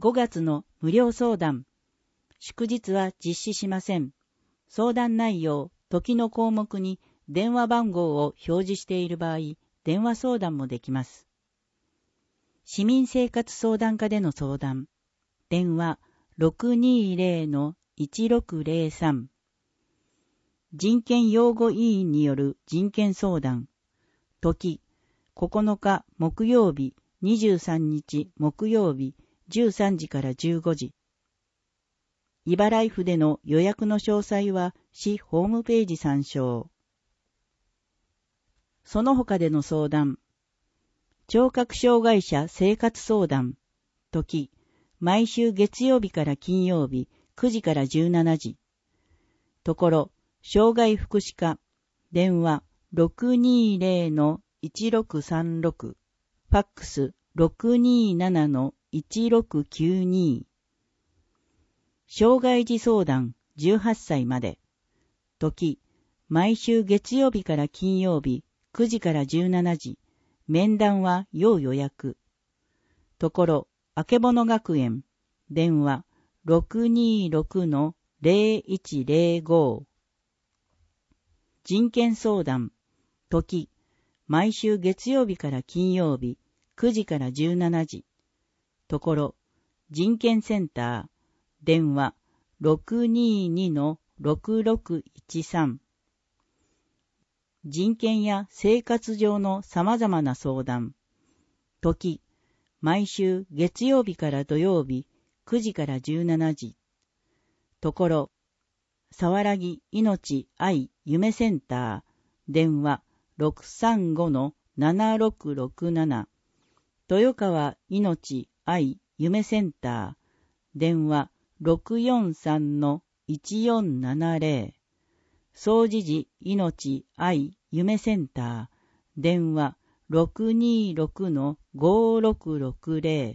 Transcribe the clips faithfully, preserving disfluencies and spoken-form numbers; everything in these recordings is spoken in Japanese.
ごがつの無料相談。祝日は実施しません。相談内容、時の項目に電話番号を表示している場合、電話相談もできます。市民生活相談課での相談。電話 ろくにーぜろのいちろくぜろさん。人権擁護委員による人権相談。時、ここのか木曜日、にじゅうさんにち木曜日、じゅうさんじからじゅうごじ。茨城府での予約の詳細は市ホームページ参照。その他での相談。聴覚障害者生活相談。時、毎週月曜日から金曜日、くじからじゅうしちじ。ところ、障害福祉課。電話 ろくにーぜろのいちろくさんろく。ファックス ろくにーななのいちろくきゅうに。障害児相談じゅうはっさいまで。時、毎週月曜日から金曜日、くじからじゅうしちじ。面談は要予約。ところ、あけぼの学園。電話 ろくにーろくのぜろいちぜろご。人権相談。時、毎週月曜日から金曜日、くじからじゅうしちじ。ところ、人権センター。電話 ろくにーにのろくろくいちさん。人権や生活上の様々な相談。時、毎週月曜日から土曜日、くじからじゅうしちじ。ところ、さわらぎ命愛夢センター。電話 ろくさんごのななろくろくなな。豊川命愛夢センター。電話ろくよんさんのいちよんななぜろ。総持寺命愛夢センター。電話ろくにーろくのごろくろくぜろ。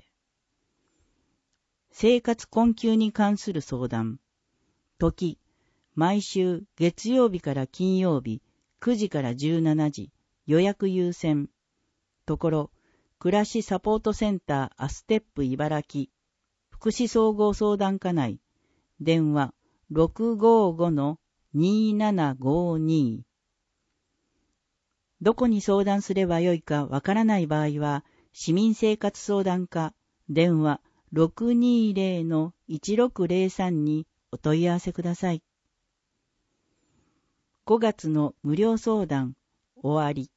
生活困窮に関する相談。時、毎週月曜日から金曜日、くじからじゅうしちじ。予約優先。ところ、暮らしサポートセンターアステップ茨城。福祉総合相談課内。電話ろくごごのにななごに。どこに相談すればよいかわからない場合は、市民生活相談課、電話 ろくにーぜろのいちろくぜろさん にお問い合わせください。ごがつの無料相談、終わり。